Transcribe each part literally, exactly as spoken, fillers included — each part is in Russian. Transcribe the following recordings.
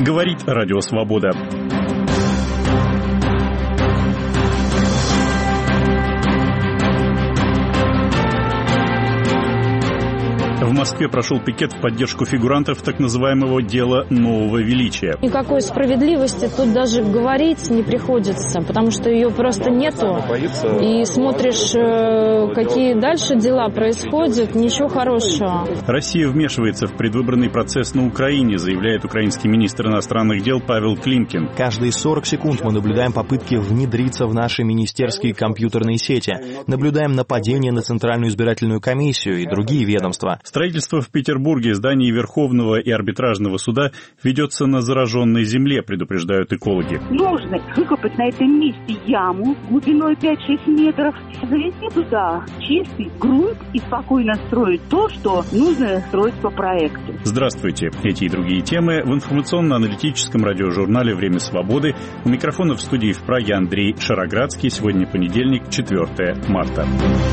Говорит Радио Свобода. В Москве прошел пикет в поддержку фигурантов так называемого дела нового величия. Никакой справедливости тут даже говорить не приходится, потому что ее просто нету. И смотришь, какие дальше дела происходят, ничего хорошего. Россия вмешивается в предвыборный процесс на Украине, заявляет украинский министр иностранных дел Павел Климкин. Каждые сорок секунд мы наблюдаем попытки внедриться в наши министерские компьютерные сети. Наблюдаем нападения на Центральную избирательную комиссию и другие ведомства. Строительство в Петербурге зданий Верховного и Арбитражного суда ведется на зараженной земле, предупреждают экологи. Нужно выкопать на этом месте яму глубиной пять-шесть метров, завести туда чистый грунт и спокойно строить то, что нужно строить по проекту. Здравствуйте. Эти и другие темы в информационно-аналитическом радиожурнале «Время свободы». У микрофона в студии в Праге Андрей Шароградский. Сегодня понедельник, четвёртое марта.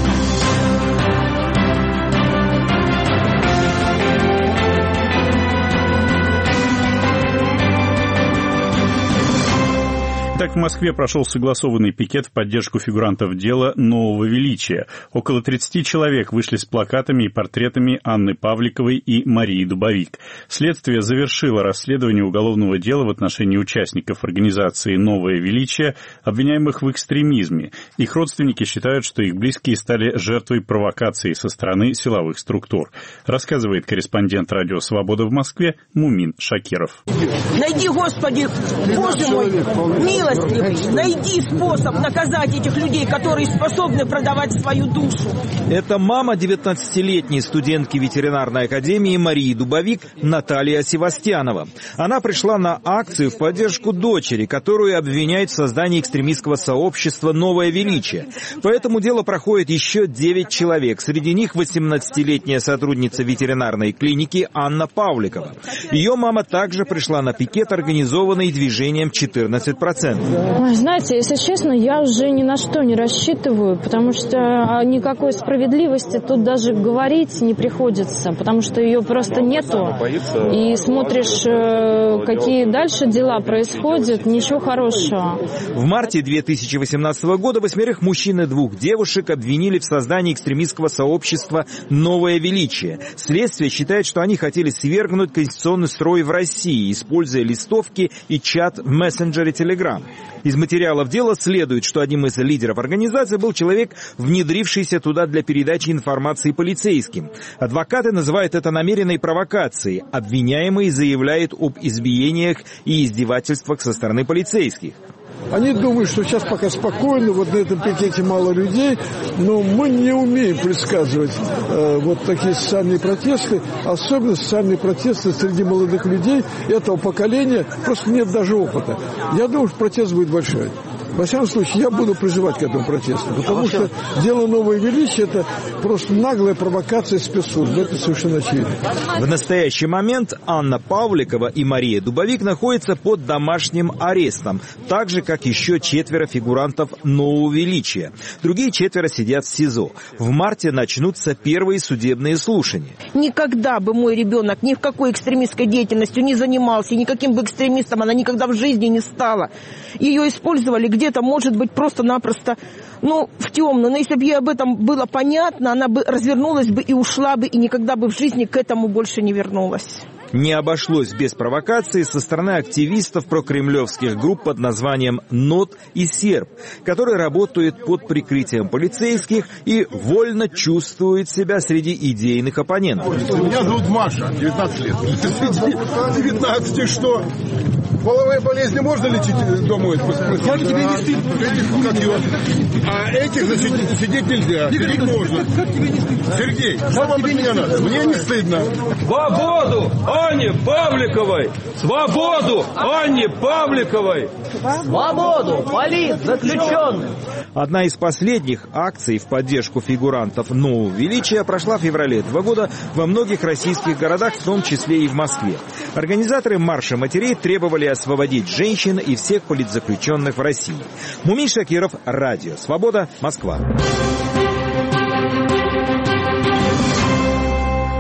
Так, в Москве прошел согласованный пикет в поддержку фигурантов дела нового величия. Около тридцати человек вышли с плакатами и портретами Анны Павликовой и Марии Дубовик. Следствие завершило расследование уголовного дела в отношении участников организации «Новое величие», обвиняемых в экстремизме. Их родственники считают, что их близкие стали жертвой провокации со стороны силовых структур. Рассказывает корреспондент «Радио Свобода» в Москве Мумин Шакиров. Найди, Господи, Боже мой, милость! Найди способ наказать этих людей, которые способны продавать свою душу. Это мама девятнадцатилетней студентки ветеринарной академии Марии Дубовик Наталья Севастьянова. Она пришла на акцию в поддержку дочери, которую обвиняют в создании экстремистского сообщества «Новое величие». По этому делу проходит еще девять человек. Среди них восемнадцатилетняя сотрудница ветеринарной клиники Анна Павликова. Ее мама также пришла на пикет, организованный движением четырнадцать процентов. Ой, знаете, если честно, я уже ни на что не рассчитываю, потому что никакой справедливости тут даже говорить не приходится, потому что ее просто нету. И смотришь, какие дальше дела происходят, ничего хорошего. В марте две тысячи восемнадцатого года восьмерых мужчин и двух девушек обвинили в создании экстремистского сообщества «Новое величие». Следствие считает, что они хотели свергнуть конституционный строй в России, используя листовки и чат в мессенджере Telegram. Из материалов дела следует, что одним из лидеров организации был человек, внедрившийся туда для передачи информации полицейским. Адвокаты называют это намеренной провокацией. Обвиняемый заявляет об избиениях и издевательствах со стороны полицейских. Они думают, что сейчас пока спокойно, вот на этом пикете мало людей, но мы не умеем предсказывать э, вот такие социальные протесты, особенно социальные протесты среди молодых людей этого поколения, просто нет даже опыта. Я думаю, что протест будет большой. Во всяком случае, я буду призывать к этому протесту, потому что дело «Новое величие» — это просто наглая провокация спецслужб, это совершенно очевидно. В настоящий момент Анна Павликова и Мария Дубовик находятся под домашним арестом, так же, как еще четверо фигурантов «Нового величия». Другие четверо сидят в СИЗО. В марте начнутся первые судебные слушания. Никогда бы мой ребенок ни в какой экстремистской деятельностью не занимался, никаким бы экстремистом она никогда в жизни не стала. Ее использовали где-то, может быть, просто-напросто, ну, в темную. Но если бы ей об этом было понятно, она бы развернулась бы и ушла бы, и никогда бы в жизни к этому больше не вернулась. Не обошлось без провокации со стороны активистов прокремлевских групп под названием «НОТ» и «Серб», которые работают под прикрытием полицейских и вольно чувствуют себя среди идейных оппонентов. Меня зовут Маша, девятнадцать лет. девятнадцать, и что? Половые болезни можно лечить дома? Как тебе не стыдно? Этих, как его? А этих защитить сидеть нельзя. Сидеть можно. Сергей, что вам от меня надо? Мне не стыдно. Свободу Анне Павликовой! Свободу Анне Павликовой! Свободу! Политзаключенным! Одна из последних акций в поддержку фигурантов «Нового величия» прошла в феврале этого года во многих российских городах, в том числе и в Москве. Организаторы марша матерей требовали освободить женщин и всех политзаключенных в России. Мумин Шакиров, Радио Свобода, Москва.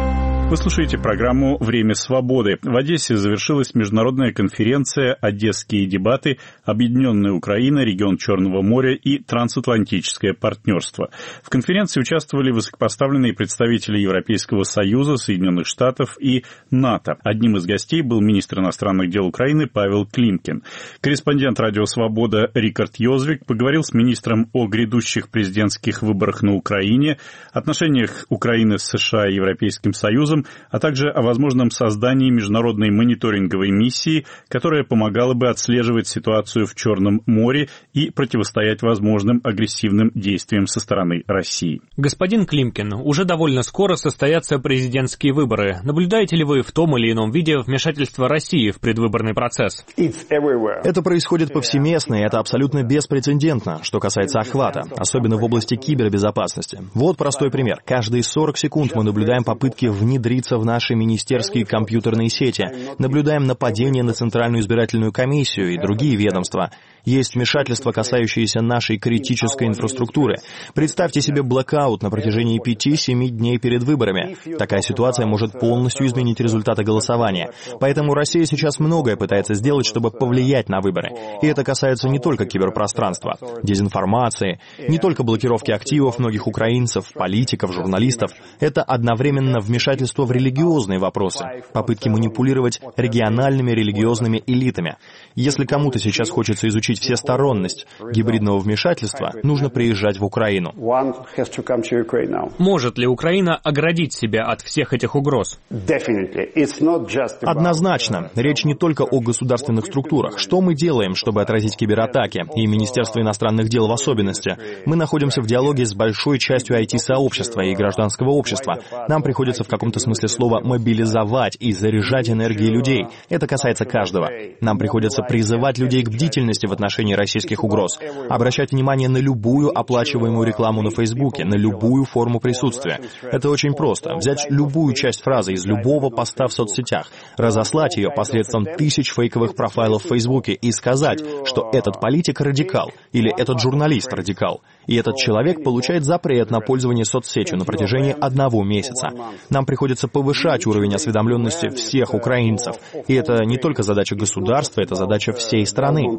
Вы слушаете программу «Время свободы». В Одессе завершилась международная конференция «Одесские дебаты. Объединенная Украина, регион Черного моря и трансатлантическое партнерство». В конференции участвовали высокопоставленные представители Европейского Союза, Соединенных Штатов и НАТО. Одним из гостей был министр иностранных дел Украины Павел Климкин. Корреспондент «Радио Свобода» Рикард Йозвик поговорил с министром о грядущих президентских выборах на Украине, отношениях Украины с США и Европейским Союзом, а также о возможном создании международной мониторинговой миссии, которая помогала бы отслеживать ситуацию в Черном море и противостоять возможным агрессивным действиям со стороны России. Господин Климкин, уже довольно скоро состоятся президентские выборы. Наблюдаете ли вы в том или ином виде вмешательство России в предвыборный процесс? Это происходит повсеместно, и это абсолютно беспрецедентно, что касается охвата, особенно в области кибербезопасности. Вот простой пример. Каждые сорок секунд мы наблюдаем попытки внедриться в наши министерские компьютерные сети, наблюдаем нападения на Центральную избирательную комиссию и другие ведомства. Есть вмешательства, касающиеся нашей критической инфраструктуры. Представьте себе блэкаут на протяжении пяти-семи дней перед выборами. Такая ситуация может полностью изменить результаты голосования. Поэтому Россия сейчас многое пытается сделать, чтобы повлиять на выборы. И это касается не только киберпространства, дезинформации, не только блокировки активов многих украинцев, политиков, журналистов. Это одновременно вмешательство в религиозные вопросы, попытки манипулировать региональными религиозными элитами. Если кому-то сейчас хочется изучить всесторонность гибридного вмешательства, нужно приезжать в Украину. Может ли Украина оградить себя от всех этих угроз? Однозначно. Речь не только о государственных структурах. Что мы делаем, чтобы отразить кибератаки, и Министерство иностранных дел в особенности? Мы находимся в диалоге с большой частью ай ти-сообщества и гражданского общества. Нам приходится в каком-то смысле слова мобилизовать и заряжать энергией людей. Это касается каждого. Нам приходится призывать людей к бдительности в отношении российских угроз, обращать внимание на любую оплачиваемую рекламу на Фейсбуке, на любую форму присутствия. Это очень просто. Взять любую часть фразы из любого поста в соцсетях, разослать ее посредством тысяч фейковых профайлов в Фейсбуке и сказать, что этот политик радикал или этот журналист радикал. И этот человек получает запрет на пользование соцсетью на протяжении одного месяца. Нам приходится повышать уровень осведомленности всех украинцев. И это не только задача государства, это задача всей страны.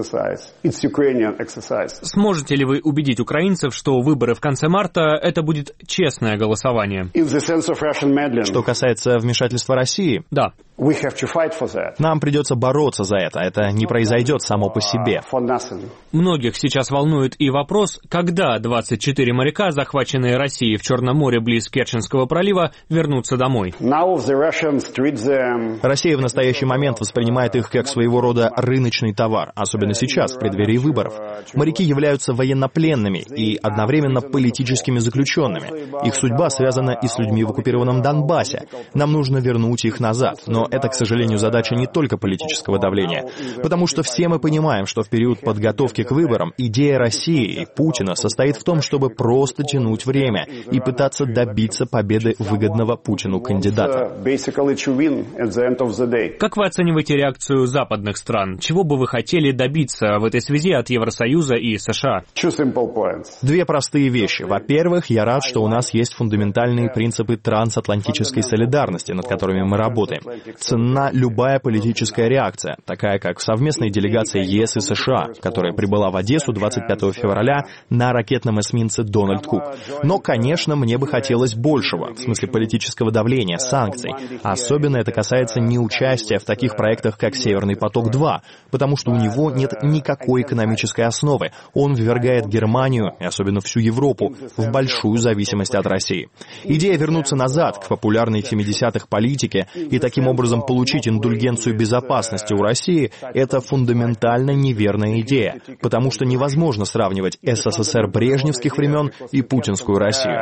Сможете ли вы убедить украинцев, что выборы в конце марта — это будет честное голосование? Что касается вмешательства России? Да. Нам придется бороться за это. Это не произойдет само по себе. Многих сейчас волнует и вопрос, когда двадцать четыре моряка, захваченные Россией в Черном море близ Керченского пролива, вернутся домой. Россия в настоящий момент воспринимает их как своего рода рыночный товар, особенно сейчас, в преддверии выборов. Моряки являются военнопленными и одновременно политическими заключенными. Их судьба связана и с людьми в оккупированном Донбассе. Нам нужно вернуть их назад, но это, к сожалению, задача не только политического давления, потому что все мы понимаем, что в период подготовки к выборам идея России и Путина состоит в том, чтобы просто тянуть время и пытаться добиться победы выгодного Путину кандидата. Как вы оцениваете реакцию западных стран? Чего бы вы хотели добиться в этой связи от Евросоюза и США? Две простые вещи. Во-первых, я рад, что у нас есть фундаментальные принципы трансатлантической солидарности, над которыми мы работаем. Ценна любая политическая реакция, такая как совместная делегация ЕС и США, которая прибыла в Одессу двадцать пятого февраля на ракетном эсминце «Дональд Кук». Но, конечно, мне бы хотелось большего, в смысле политического давления, санкций. Особенно это касается неучастия в таких проектах, как «Северный поток-два», потому что у него нет никакой экономической основы. Он ввергает Германию, и особенно всю Европу, в большую зависимость от России. Идея вернуться назад к популярной в семидесятых политике и таким образом получить индульгенцию безопасности у России — это фундаментально неверная идея, потому что невозможно сравнивать СССР брежневских времен и путинскую Россию.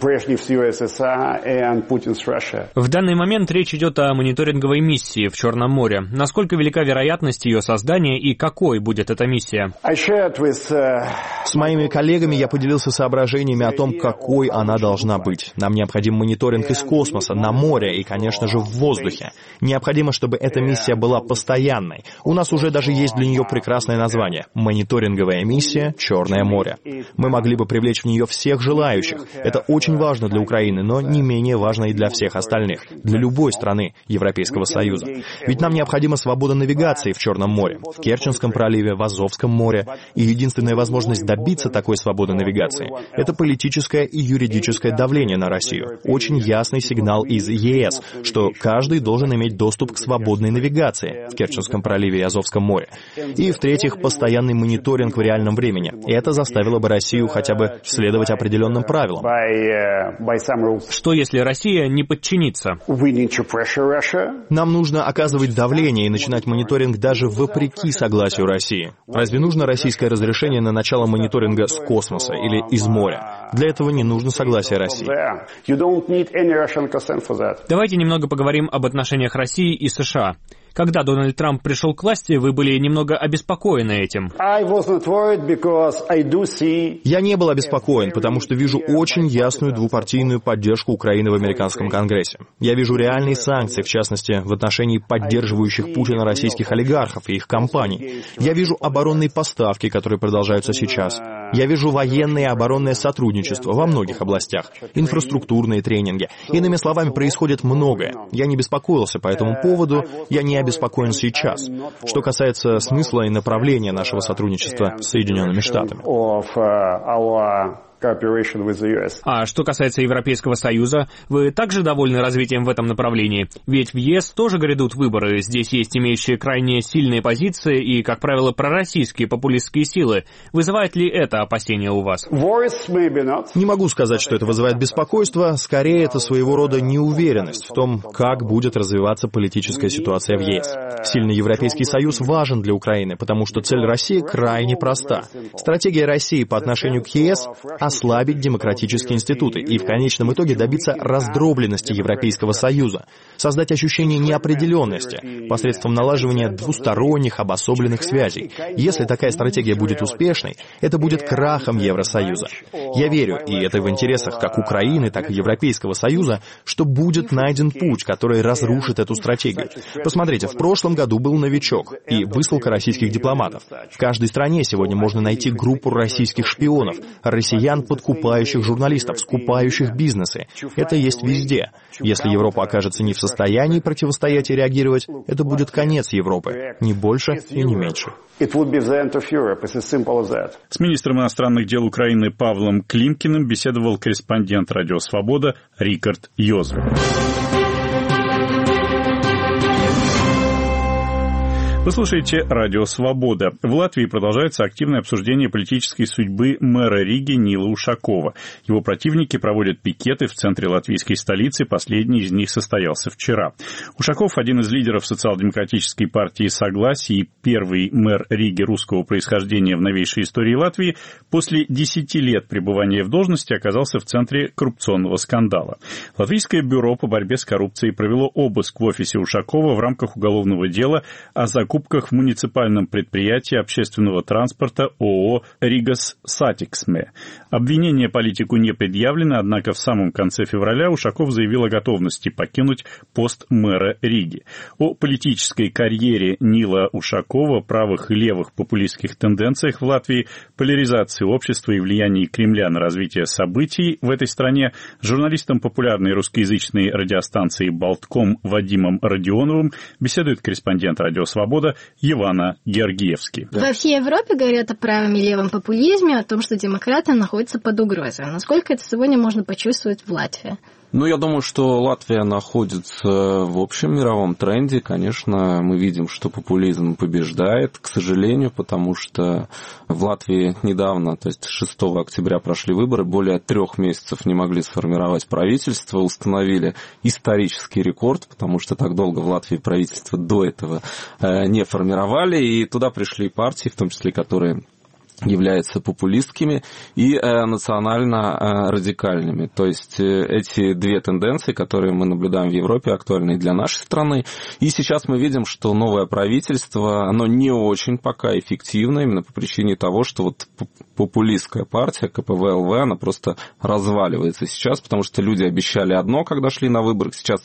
В данный момент речь идет о мониторинговой миссии в Черном море. Насколько велика вероятность ее создания и какой будет эта миссия? С моими коллегами я поделился соображениями о том, какой она должна быть. Нам необходим мониторинг из космоса, на море и, конечно же, в воздухе. Необходимо, чтобы эта миссия была постоянной. У нас уже даже есть для нее прекрасное название — мониторинговая миссия «Черное море». Мы могли бы привлечь в нее всех желающих. Это очень важно для Украины, но не менее важно и для всех остальных, для любой страны Европейского Союза. Ведь нам необходима свобода навигации в Черном море, в Керченском проливе, в Азовском море. И единственная возможность добиться такой свободы навигации — это политическое и юридическое давление на Россию. Очень ясный сигнал из ЕС, что каждый должен иметь доступ к свободной навигации в Керченском проливе и Азовском море. И, в-третьих, постоянный мониторинг в реальном времени. Это заставило бы Россию хотя бы следовать определенным правилам. Что, если Россия не подчинится? Нам нужно оказывать давление и начинать мониторинг даже вопреки согласию России. Разве нужно российское разрешение на начало мониторинга с космоса или из моря? Для этого не нужно согласие России. Давайте немного поговорим об отношениях России и США. Когда Дональд Трамп пришел к власти, вы были немного обеспокоены этим. Я не был обеспокоен, потому что вижу очень ясную двупартийную поддержку Украины в американском Конгрессе. Я вижу реальные санкции, в частности, в отношении поддерживающих Путина российских олигархов и их компаний. Я вижу оборонные поставки, которые продолжаются сейчас. Я вижу военное и оборонное сотрудничество во многих областях, инфраструктурные тренинги. Иными словами, происходит многое. Я не беспокоился по этому поводу, я не обеспокоен сейчас. Что касается смысла и направления нашего сотрудничества с Соединенными Штатами. А что касается Европейского Союза, вы также довольны развитием в этом направлении? Ведь в ЕС тоже грядут выборы, здесь есть имеющие крайне сильные позиции и, как правило, пророссийские популистские силы. Вызывает ли это опасения у вас? Не могу сказать, что это вызывает беспокойство, скорее это своего рода неуверенность в том, как будет развиваться политическая ситуация в ЕС. Сильный Европейский Союз важен для Украины, потому что цель России крайне проста. Стратегия России по отношению к ЕС — ослабить демократические институты и в конечном итоге добиться раздробленности Европейского Союза, создать ощущение неопределенности посредством налаживания двусторонних обособленных связей. Если такая стратегия будет успешной, это будет крахом Евросоюза. Я верю, и это в интересах как Украины, так и Европейского Союза, что будет найден путь, который разрушит эту стратегию. Посмотрите, в прошлом году был новичок и высылка российских дипломатов. В каждой стране сегодня можно найти группу российских шпионов, россиян, подкупающих журналистов, скупающих бизнесы. Это есть везде. Если Европа окажется не в состоянии противостоять и реагировать, это будет конец Европы. Не больше и не меньше. С министром иностранных дел Украины Павлом Климкиным беседовал корреспондент «Радио Свобода» Рикард Йозеф. Вы слушаете «Радио Свобода». В Латвии продолжается активное обсуждение политической судьбы мэра Риги Нила Ушакова. Его противники проводят пикеты в центре латвийской столицы, последний из них состоялся вчера. Ушаков – один из лидеров социал-демократической партии «Согласие» и первый мэр Риги русского происхождения в новейшей истории Латвии, после десяти лет пребывания в должности оказался в центре коррупционного скандала. Латвийское бюро по борьбе с коррупцией провело обыск в офисе Ушакова в рамках уголовного дела о закупках в муниципальном предприятии общественного транспорта ООО «Ригас Сатиксме». Обвинение политику не предъявлено, однако в самом конце февраля Ушаков заявил о готовности покинуть пост мэра Риги. О политической карьере Нила Ушакова, правых и левых популистских тенденциях в Латвии, поляризации общества и влиянии Кремля на развитие событий в этой стране с журналистом популярной русскоязычной радиостанции «Болтком» Вадимом Родионовым беседует корреспондент «Радио Свобода» Ивана Георгиевский. Во всей Европе говорят о правом и левом популизме, о том, что демократы находятся под угрозой. Насколько это сегодня можно почувствовать в Латвии? Ну, я думаю, что Латвия находится в общем мировом тренде. Конечно, мы видим, что популизм побеждает, к сожалению, потому что в Латвии недавно, то есть шестого октября прошли выборы, более трех месяцев не могли сформировать правительство, установили исторический рекорд, потому что так долго в Латвии правительство до этого не формировали, и туда пришли партии, в том числе, которые являются популистскими и э, национально-радикальными. То есть э, эти две тенденции, которые мы наблюдаем в Европе, актуальны и для нашей страны. И сейчас мы видим, что новое правительство, оно не очень пока эффективно, именно по причине того, что вот популистская партия ка пэ вэ эл вэ, она просто разваливается сейчас, потому что люди обещали одно, когда шли на выборы, сейчас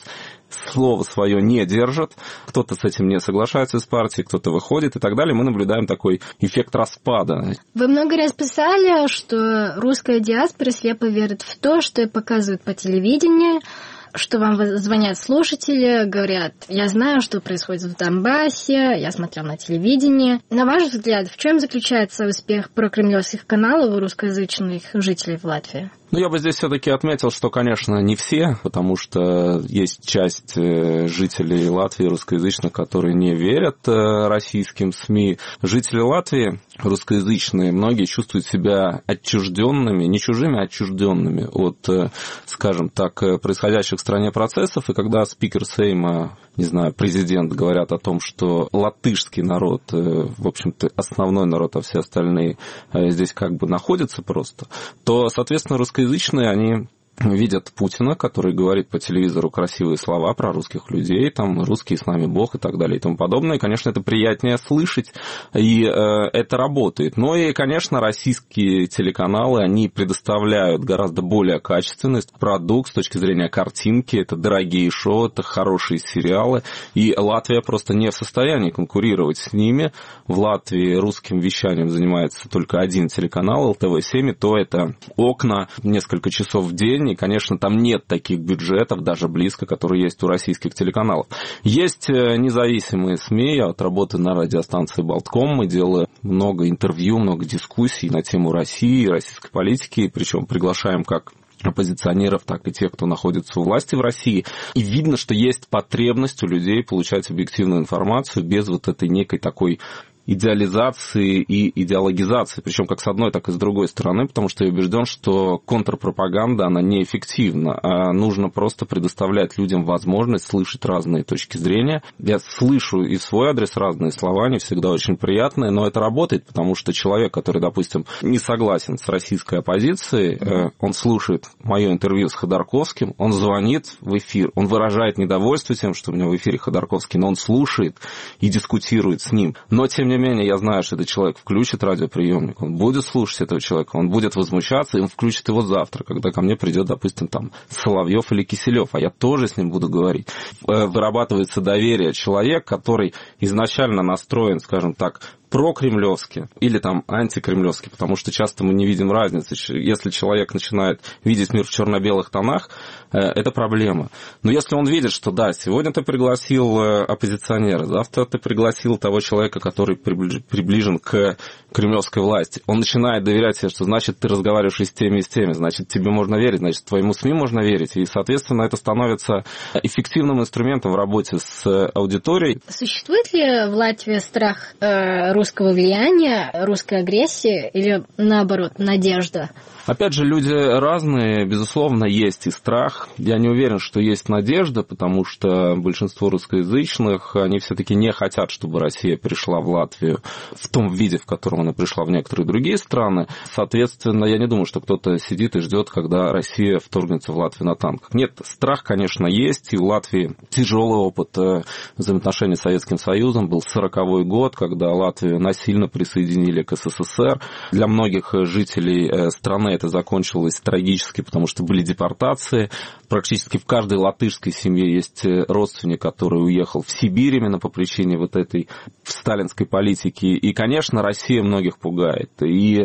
слово свое не держат, кто-то с этим не соглашается из партии, кто-то выходит и так далее. Мы наблюдаем такой эффект распада. Вы много раз писали, что русская диаспора слепо верит в то, что показывают по телевидению, что вам звонят слушатели, говорят, я знаю, что происходит в Донбассе, я смотрел на телевидении. На ваш взгляд, в чем заключается успех прокремлевских каналов у русскоязычных жителей в Латвии? Ну, я бы здесь все-таки отметил, что, конечно, не все, потому что есть часть жителей Латвии русскоязычных, которые не верят российским СМИ. Жители Латвии русскоязычные, многие чувствуют себя отчужденными, не чужими, а отчужденными от, скажем так, происходящих в стране процессов. И когда спикер Сейма, не знаю, президент говорят о том, что латышский народ, в общем-то, основной народ, а все остальные здесь как бы находятся просто, то, соответственно, русскоязычные, они видят Путина, который говорит по телевизору красивые слова про русских людей, там, русские с нами Бог и так далее и тому подобное. И, конечно, это приятнее слышать, и э, это работает. Но и, конечно, российские телеканалы, они предоставляют гораздо более качественный продукт с точки зрения картинки, это дорогие шоу, это хорошие сериалы, и Латвия просто не в состоянии конкурировать с ними. В Латвии русским вещанием занимается только один телеканал, эл тэ вэ семь, и то это окна несколько часов в день, и, конечно, там нет таких бюджетов, даже близко, которые есть у российских телеканалов. Есть независимые СМИ, я вот работаю на радиостанции Болтком, мы делаем много интервью, много дискуссий на тему России, российской политики, причем приглашаем как оппозиционеров, так и тех, кто находится у власти в России. И видно, что есть потребность у людей получать объективную информацию без вот этой некой такой идеализации и идеологизации, причем как с одной, так и с другой стороны, потому что я убежден, что контрпропаганда, она неэффективна, а нужно просто предоставлять людям возможность слышать разные точки зрения. Я слышу и в свой адрес разные слова, не всегда очень приятные, но это работает, потому что человек, который, допустим, не согласен с российской оппозицией, он слушает мое интервью с Ходорковским, он звонит в эфир, он выражает недовольство тем, что у него в эфире Ходорковский, но он слушает и дискутирует с ним. Но, тем не менее, я знаю, что этот человек включит радиоприемник, он будет слушать этого человека, он будет возмущаться, и он включит его завтра, когда ко мне придет, допустим, там Соловьев или Киселев, а я тоже с ним буду говорить. Вырабатывается доверие. Человек, который изначально настроен, скажем так, прокремлевски или там антикремлевски, потому что часто мы не видим разницы. Если человек начинает видеть мир в черно-белых тонах, это проблема. Но если он видит, что да, сегодня ты пригласил оппозиционера, завтра ты пригласил того человека, который приближен к кремлевской власти, он начинает доверять себе, что значит ты разговариваешь и с теми, и с теми, значит тебе можно верить, значит твоему СМИ можно верить, и, соответственно, это становится эффективным инструментом в работе с аудиторией. Существует ли в Латвии страх э, русского влияния, русской агрессии или, наоборот, надежда? Опять же, люди разные, безусловно, есть и страх. Я не уверен, что есть надежда, потому что большинство русскоязычных, они все-таки не хотят, чтобы Россия пришла в Латвию в том виде, в котором она пришла в некоторые другие страны. Соответственно, я не думаю, что кто-то сидит и ждет, когда Россия вторгнется в Латвию на танках. Нет, страх, конечно, есть, и у Латвии тяжелый опыт взаимоотношений с Советским Союзом. Был сороковой год, когда Латвию насильно присоединили к эс эс эс эр. Для многих жителей страны это закончилось трагически, потому что были депортации. Практически в каждой латышской семье есть родственник, который уехал в Сибирь именно по причине вот этой сталинской политики. И, конечно, Россия многих пугает. И,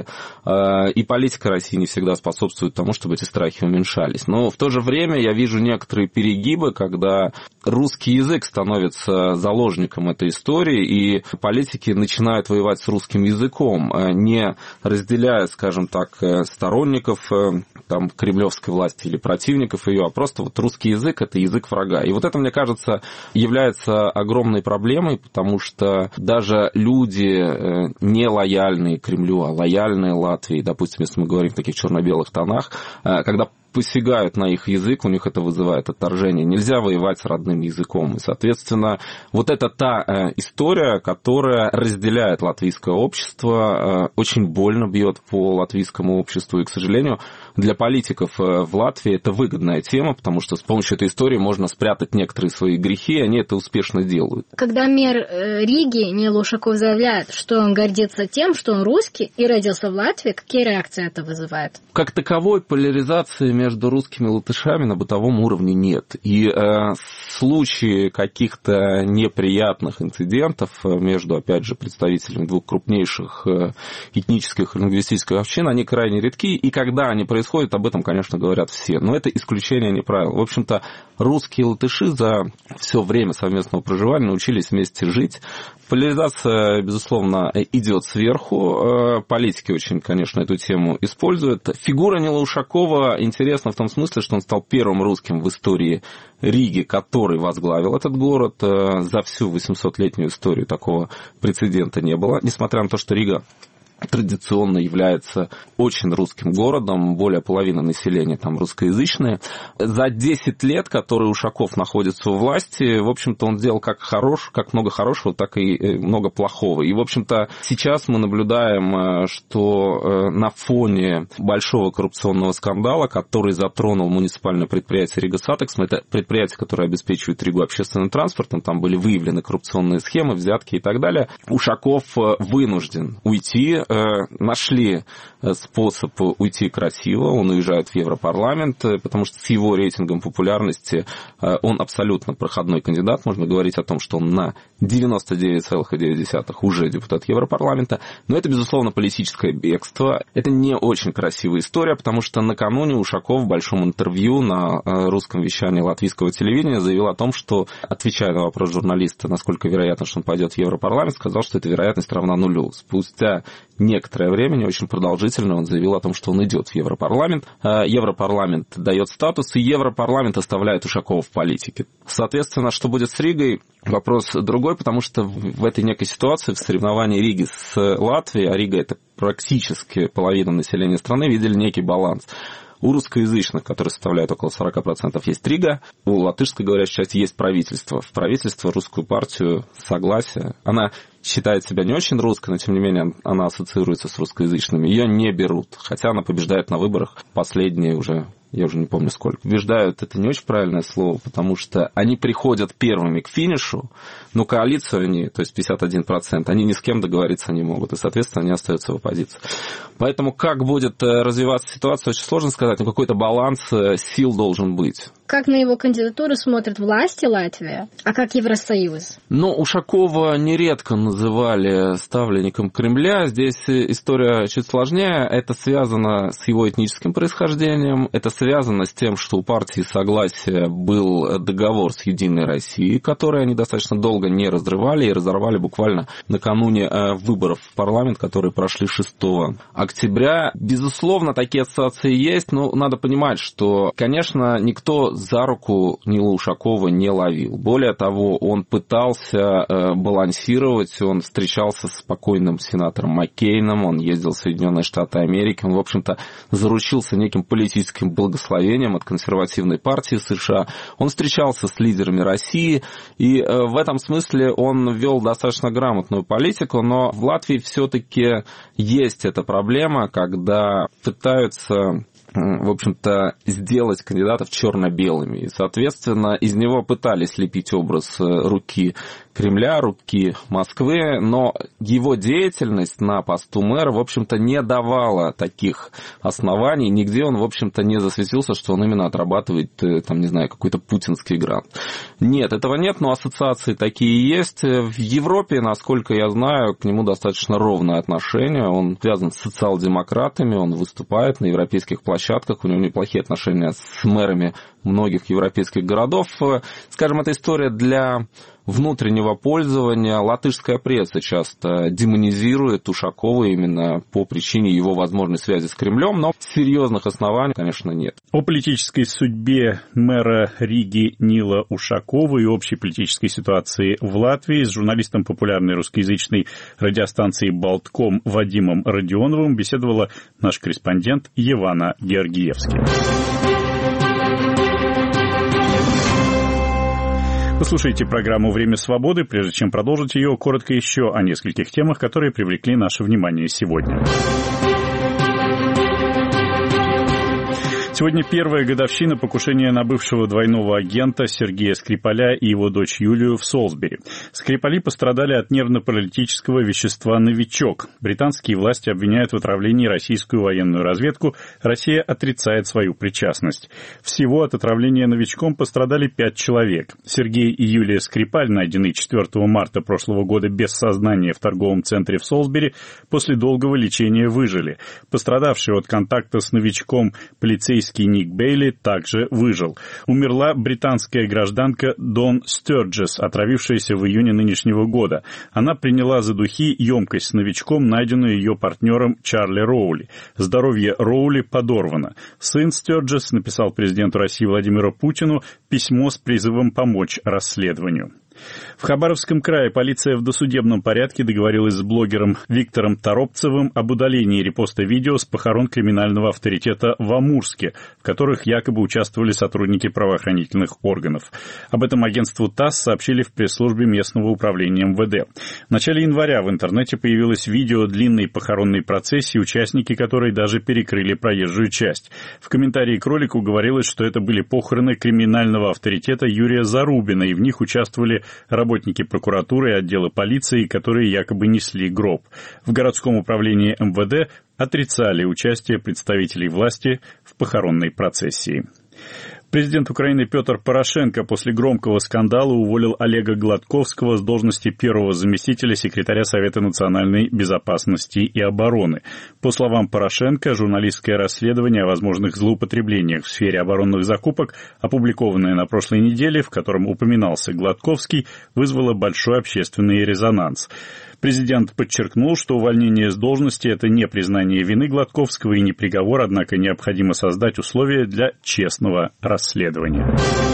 и политика России не всегда способствует тому, чтобы эти страхи уменьшались. Но в то же время я вижу некоторые перегибы, когда русский язык становится заложником этой истории, и политики начинают воевать с русским языком, не разделяя, скажем так, сторонников там, кремлевской власти или противников ее, а просто вот русский язык – это язык врага. И вот это, мне кажется, является огромной проблемой, потому что даже люди не лояльные Кремлю, а лояльные Латвии, допустим, если мы говорим в таких черно-белых тонах, когда посягают на их язык, у них это вызывает отторжение. Нельзя воевать с родным языком. И, соответственно, вот это та э, история, которая разделяет латвийское общество, э, очень больно бьет по латвийскому обществу. И, к сожалению, для политиков э, в Латвии это выгодная тема, потому что с помощью этой истории можно спрятать некоторые свои грехи, и они это успешно делают. Когда мэр э, Риги Нил Ушаков заявляет, что он гордится тем, что он русский и родился в Латвии, какие реакции это вызывает? Как таковой поляризации между русскими и латышами на бытовом уровне нет. И э, случаи каких-то неприятных инцидентов между, опять же, представителями двух крупнейших э, этнических и лингвистических общин, они крайне редки, и когда они происходят, об этом, конечно, говорят все. Но это исключение, а не правило. В общем-то, русские и латыши за все время совместного проживания научились вместе жить. Поляризация, безусловно, идет сверху. Политики очень, конечно, эту тему используют. Фигура Нила Ушакова интересна в том смысле, что он стал первым русским в истории Риги, который возглавил этот город. За всю восьмисотлетнюю историю такого прецедента не было. Несмотря на то, что Рига традиционно является очень русским городом, более половины населения там русскоязычные. За десять лет, которые Ушаков находится у власти, в общем-то, он сделал как, хорош, как много хорошего, так и много плохого. И, в общем-то, сейчас мы наблюдаем, что на фоне большого коррупционного скандала, который затронул муниципальное предприятие Рига Сатекс, это предприятие, которое обеспечивает Ригу общественным транспортом, там были выявлены коррупционные схемы, взятки и так далее, Ушаков вынужден уйти. Нашли способ уйти красиво, он уезжает в Европарламент, потому что с его рейтингом популярности он абсолютно проходной кандидат, можно говорить о том, что он на девяносто девять целых девять десятых уже депутат Европарламента, но это, безусловно, политическое бегство, это не очень красивая история, потому что накануне Ушаков в большом интервью на русском вещании латвийского телевидения заявил о том, что, отвечая на вопрос журналиста, насколько вероятно, что он пойдет в Европарламент, сказал, что эта вероятность равна нулю. Спустя некоторое время, не очень продолжительно, он заявил о том, что он идет в Европарламент. Европарламент дает статус, и Европарламент оставляет Ушакова в политике. Соответственно, что будет с Ригой, вопрос другой, потому что в этой некой ситуации, в соревновании Риги с Латвией, а Рига это практически половина населения страны, видели некий баланс. У русскоязычных, которые составляют около сорок процентов, есть Рига, у латышскоговорящей части есть правительство. В правительство русскую партию Согласие, она считает себя не очень русской, но тем не менее она ассоциируется с русскоязычными. Ее не берут, хотя она побеждает на выборах последние уже, я уже не помню сколько. Побеждают — это не очень правильное слово, потому что они приходят первыми к финишу, но коалицию они, то есть пятьдесят один процент, они ни с кем договориться не могут, и, соответственно, они остаются в оппозиции. Поэтому как будет развиваться ситуация, очень сложно сказать, но какой-то баланс сил должен быть. Как на его кандидатуру смотрят власти Латвии, а как Евросоюз? Ну, Ушакова нередко называли ставленником Кремля. Здесь история чуть сложнее. Это связано с его этническим происхождением. Это связано с тем, что у партии Согласия был договор с Единой Россией, который они достаточно долго не разрывали и разорвали буквально накануне выборов в парламент, которые прошли шестого октября. Безусловно, такие ассоциации есть, но надо понимать, что, конечно, никто за руку Нила Ушакова не ловил. Более того, он пытался э, балансировать, он встречался с покойным сенатором Маккейном, он ездил в Соединенные Штаты Америки, он, в общем-то, заручился неким политическим благословением от консервативной партии США, он встречался с лидерами России, и э, в этом смысле он вел достаточно грамотную политику, но в Латвии все-таки есть эта проблема, когда пытаются, в общем-то, сделать кандидатов черно-белыми. И, соответственно, из него пытались лепить образ руки Кремля, руки Москвы, но его деятельность на посту мэра, в общем-то, не давала таких оснований. Нигде он, в общем-то, не засветился, что он именно отрабатывает, там, не знаю, какой-то путинский грант. Нет, этого нет, но ассоциации такие есть. В Европе, насколько я знаю, к нему достаточно ровное отношение. Он связан с социал-демократами, он выступает на европейских площадках, у него неплохие отношения с мэрами многих европейских городов. Скажем, это история для внутреннего пользования. Латышская пресса часто демонизирует Ушакова именно по причине его возможной связи с Кремлем, но серьезных оснований, конечно, нет. О политической судьбе мэра Риги Нила Ушакова и общей политической ситуации в Латвии с журналистом популярной русскоязычной радиостанции «Болтком» Вадимом Родионовым беседовала наш корреспондент Евана Георгиевская. Вы слушаете программу «Время свободы». Прежде чем продолжить ее, коротко еще о нескольких темах, которые привлекли наше внимание сегодня. Сегодня первая годовщина покушения на бывшего двойного агента Сергея Скрипаля и его дочь Юлию в Солсбери. Скрипали пострадали от нервно-паралитического вещества «Новичок». Британские власти обвиняют в отравлении российскую военную разведку. Россия отрицает свою причастность. Всего от отравления «Новичком» пострадали пять человек. Сергей и Юлия Скрипаль, найденные четвёртого марта прошлого года без сознания в торговом центре в Солсбери, после долгого лечения выжили. Пострадавший от контакта с «Новичком» полицейский Ник Бейли также выжил. Умерла британская гражданка Дон Стёрджес, отравившаяся в июне нынешнего года. Она приняла за духи емкость с «Новичком», найденную ее партнером Чарли Роули. Здоровье Роули подорвано. Сын Стёрджес написал президенту России Владимиру Путину письмо с призывом помочь расследованию. В Хабаровском крае полиция в досудебном порядке договорилась с блогером Виктором Торопцевым об удалении репоста видео с похорон криминального авторитета в Амурске, в которых якобы участвовали сотрудники правоохранительных органов. Об этом агентству ТАСС сообщили в пресс-службе местного управления эм вэ дэ. В начале января в интернете появилось видео длинной похоронной процессии, участники которой даже перекрыли проезжую часть. В комментарии к ролику говорилось, что это были похороны криминального авторитета Юрия Зарубина, и в них участвовали работники прокуратуры и отдела полиции, которые якобы несли гроб. В городском управлении эм вэ дэ отрицали участие представителей власти в похоронной процессии. Президент Украины Петр Порошенко после громкого скандала уволил Олега Гладковского с должности первого заместителя секретаря Совета национальной безопасности и обороны. По словам Порошенко, журналистское расследование о возможных злоупотреблениях в сфере оборонных закупок, опубликованное на прошлой неделе, в котором упоминался Гладковский, вызвало большой общественный резонанс. Президент подчеркнул, что увольнение с должности – это не признание вины Гладковского и не приговор, однако необходимо создать условия для честного расследования.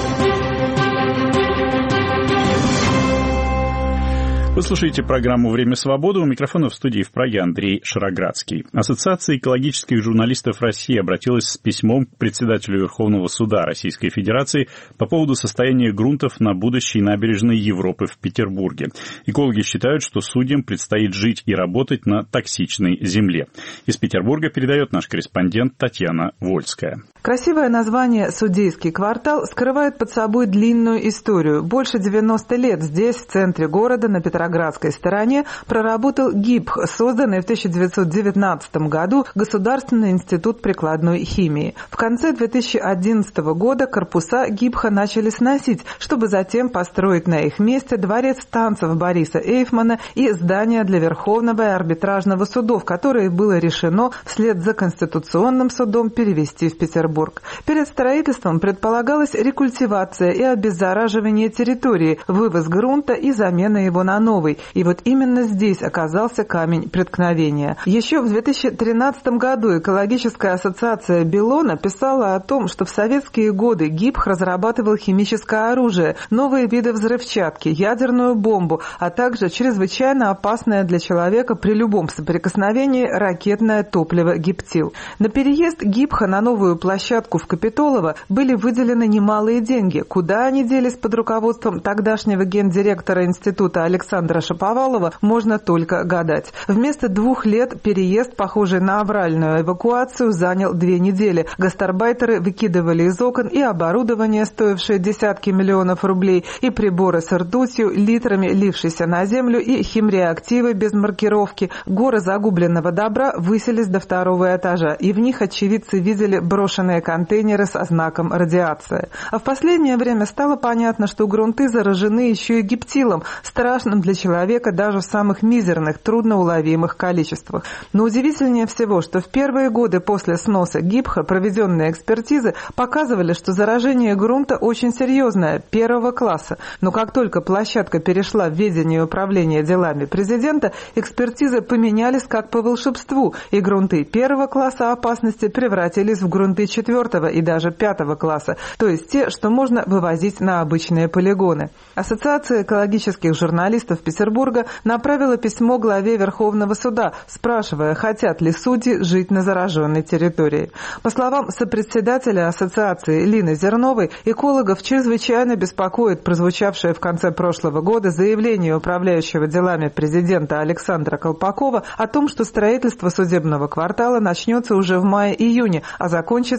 Вы слушаете программу «Время свободы». У микрофона в студии в Праге Андрей Шароградский. Ассоциация экологических журналистов России обратилась с письмом к председателю Верховного суда Российской Федерации по поводу состояния грунтов на будущей набережной Европы в Петербурге. Экологи считают, что судьям предстоит жить и работать на токсичной земле. Из Петербурга передает наш корреспондент Татьяна Вольская. Красивое название «Судейский квартал» скрывает под собой длинную историю. Больше девяноста лет здесь, в центре города, на Петроградской стороне, проработал ГИБХ, созданный в тысяча девятьсот девятнадцатом году Государственный институт прикладной химии. В конце две тысячи одиннадцатого года корпуса ГИБХа начали сносить, чтобы затем построить на их месте дворец танцев Бориса Эйфмана и здание для Верховного и арбитражного судов, которое было решено вслед за Конституционным судом перевести в Петербург. Перед строительством предполагалась рекультивация и обеззараживание территории, вывоз грунта и замена его на новый. И вот именно здесь оказался камень преткновения. Еще в две тысячи тринадцатом году экологическая ассоциация Белона писала о том, что в советские годы ГИБХ разрабатывал химическое оружие, новые виды взрывчатки, ядерную бомбу, а также чрезвычайно опасное для человека при любом соприкосновении ракетное топливо гептил. На переезд ГИБХа на новую площадку площадку в Капитолово были выделены немалые деньги. Куда они делись под руководством тогдашнего гендиректора института Александра Шаповалова, можно только гадать. Вместо двух лет переезд, похожий на авральную эвакуацию, занял две недели. Гастарбайтеры выкидывали из окон и оборудование, стоившее десятки миллионов рублей, и приборы с ртутью, литрами лившиеся на землю, и химреактивы без маркировки. Горы загубленного добра высились до второго этажа, и в них очевидцы видели брошенные контейнеры со знаком радиация. А в последнее время стало понятно, что грунты заражены еще и гептилом, страшным для человека даже в самых мизерных, трудноуловимых количествах. Но удивительнее всего, что в первые годы после сноса ГИБХа проведенные экспертизы показывали, что заражение грунта очень серьезное, первого класса. Но как только площадка перешла в ведение управления делами президента, экспертизы поменялись как по волшебству, и грунты первого класса опасности превратились в грунты четвертого и даже пятого класса, то есть те, что можно вывозить на обычные полигоны. Ассоциация экологических журналистов Петербурга направила письмо главе Верховного суда, спрашивая, хотят ли судьи жить на зараженной территории. По словам сопредседателя ассоциации Лины Зерновой, экологов чрезвычайно беспокоит прозвучавшее в конце прошлого года заявление управляющего делами президента Александра Колпакова о том, что строительство судебного квартала начнется уже в мае-июне, а закончится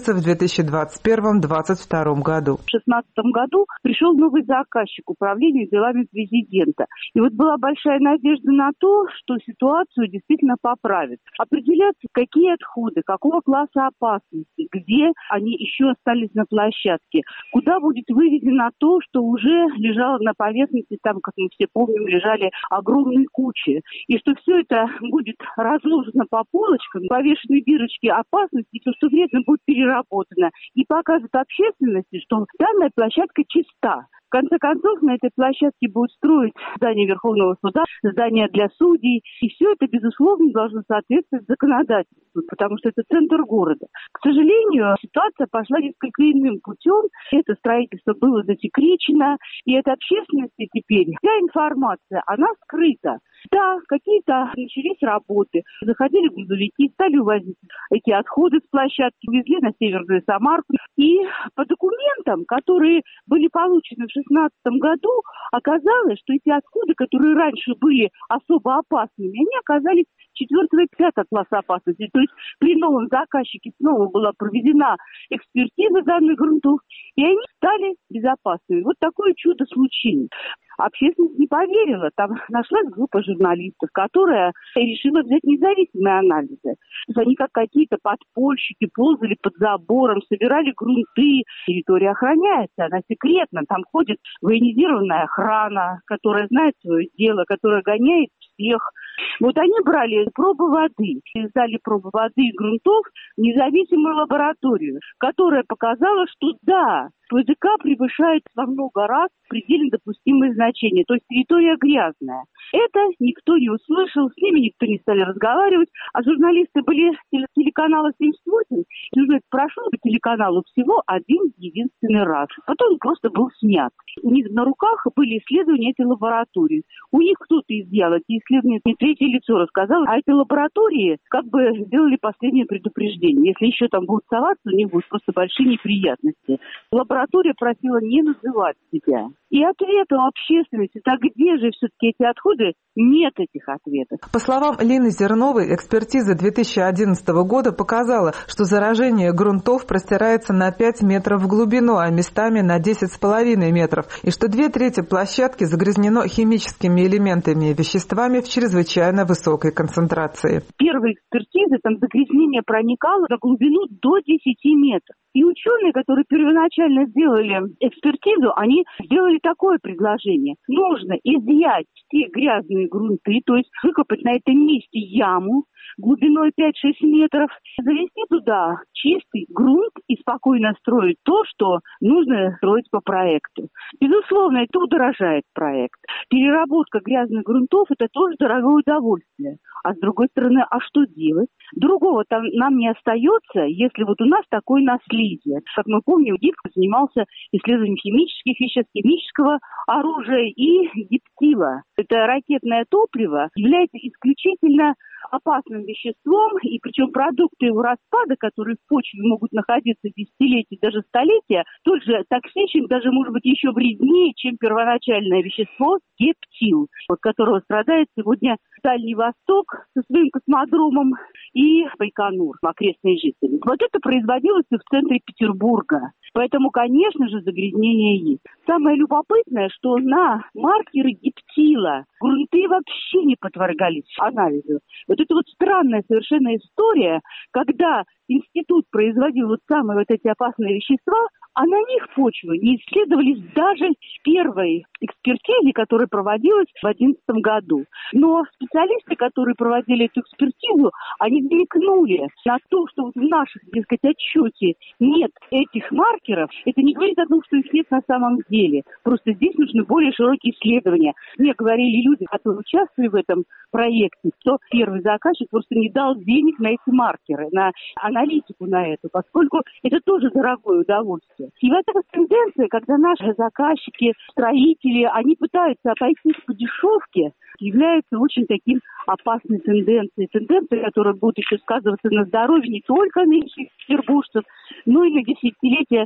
завершится в две тысячи двадцать первом — две тысячи двадцать втором году. В две тысячи шестнадцатом году пришел новый заказчик управления делами президента. И вот была большая надежда на то, что ситуацию действительно поправит. Определяться, какие отходы, какого класса опасности, где они еще остались на площадке, куда будет выведено то, что уже лежало на поверхности, там, как мы все помним, лежали огромные кучи. И что все это будет разложено по полочкам, повешены бирочки опасности, то, что вредно будет переработано. И показывает общественности, что данная площадка чиста. В конце концов, на этой площадке будут строить здание Верховного суда, здание для судей. И все это, безусловно, должно соответствовать законодательству, потому что это центр города. К сожалению, ситуация пошла несколько иным путем. Это строительство было засекречено, и от общественности теперь вся информация, она скрыта. Да, какие-то начались работы, заходили грузовики, стали увозить эти отходы с площадки, увезли на Северную Самарку. И по документам, которые были получены в две тысячи шестнадцатом году, оказалось, что эти отходы, которые раньше были особо опасными, они оказались четвертого и пятого класса опасности. То есть при новом заказчике снова была проведена экспертиза данных грунтов, и они стали безопасными. Вот такое чудо случилось. Общественность не поверила. Там нашлась группа журналистов, которая решила взять независимые анализы. Они как какие-то подпольщики ползали под забором, собирали грунты. Территория охраняется, она секретна. Там ходит военизированная охрана, которая знает свое дело, которая гоняет всех. Вот они брали пробы воды, сдали пробы воды и грунтов в независимую лабораторию, которая показала, что да, ПДК превышает во много раз предельно допустимые значения, то есть территория грязная. Это никто не услышал, с ними никто не стали разговаривать, а журналисты были телеканала семьдесят восемь, сюжет прошел по телеканалу всего один единственный раз, потом он просто был снят. У них на руках были исследования этой лаборатории. У них кто-то изъял эти исследования, и третье лицо рассказало, а эти лаборатории как бы сделали последнее предупреждение. Если еще там будут соваться, у них будут просто большие неприятности. Лаборатория просила не называть себя. И ответа у общественности, так где же все-таки эти отходы, нет этих ответов. По словам Лины Зерновой, экспертиза две тысячи одиннадцатого года показала, что заражение грунтов простирается на пять метров в глубину, а местами на десять с половиной метров, и что две трети площадки загрязнено химическими элементами и веществами в чрезвычайно высокой концентрации. Первые экспертизы, там загрязнение проникало на глубину до десяти метров. И ученые, которые первоначально сделали экспертизу, они сделали такое предложение. Нужно изъять все грязные грунты, то есть выкопать на этом месте яму глубиной пять-шесть метров, завести туда чистый грунт и спокойно строить то, что нужно строить по проекту. Безусловно, это удорожает проект. Переработка грязных грунтов – это тоже дорогое удовольствие. А с другой стороны, а что делать? Другого там нам не остается, если вот у нас такое наследие. Как мы помним, ГИП занимался исследованием химических веществ, химического оружия и гептила. Это ракетное топливо является исключительно опасным веществом, и причем продукты его распада, которые в почве могут находиться десятилетия, даже столетия, тот же токсичен, даже может быть еще вреднее, чем первоначальное вещество гептил, от которого страдает сегодня Дальний Восток со своим космодромом и Байконур, окрестные жители. Вот это производилось и в центре Петербурга. Поэтому, конечно же, загрязнение есть. Самое любопытное, что на маркеры гептила грунты вообще не подвергались анализу. Вот это вот странная совершенно история, когда институт производил вот самые вот эти опасные вещества, а на них почвы не исследовались даже в первой экспертизе, которая проводилась в две тысячи одиннадцатом году. Но специалисты, которые проводили эту экспертизу, они намекнули на то, что вот в наших, так сказать, отчете нет этих маркеров. Это не говорит о том, что их нет на самом деле. Просто здесь нужны более широкие исследования. Мне говорили люди, которые участвовали в этом проекте, что первый заказчик просто не дал денег на эти маркеры, на аналитику на это, поскольку это тоже дорогое удовольствие. И в этом тенденция, когда наши заказчики, строители, они пытаются обойтись по дешевке, является очень таким опасной тенденцией. Тенденцией, которая будет еще сказываться на здоровье не только нынешних петербуржцев, но и на десятилетия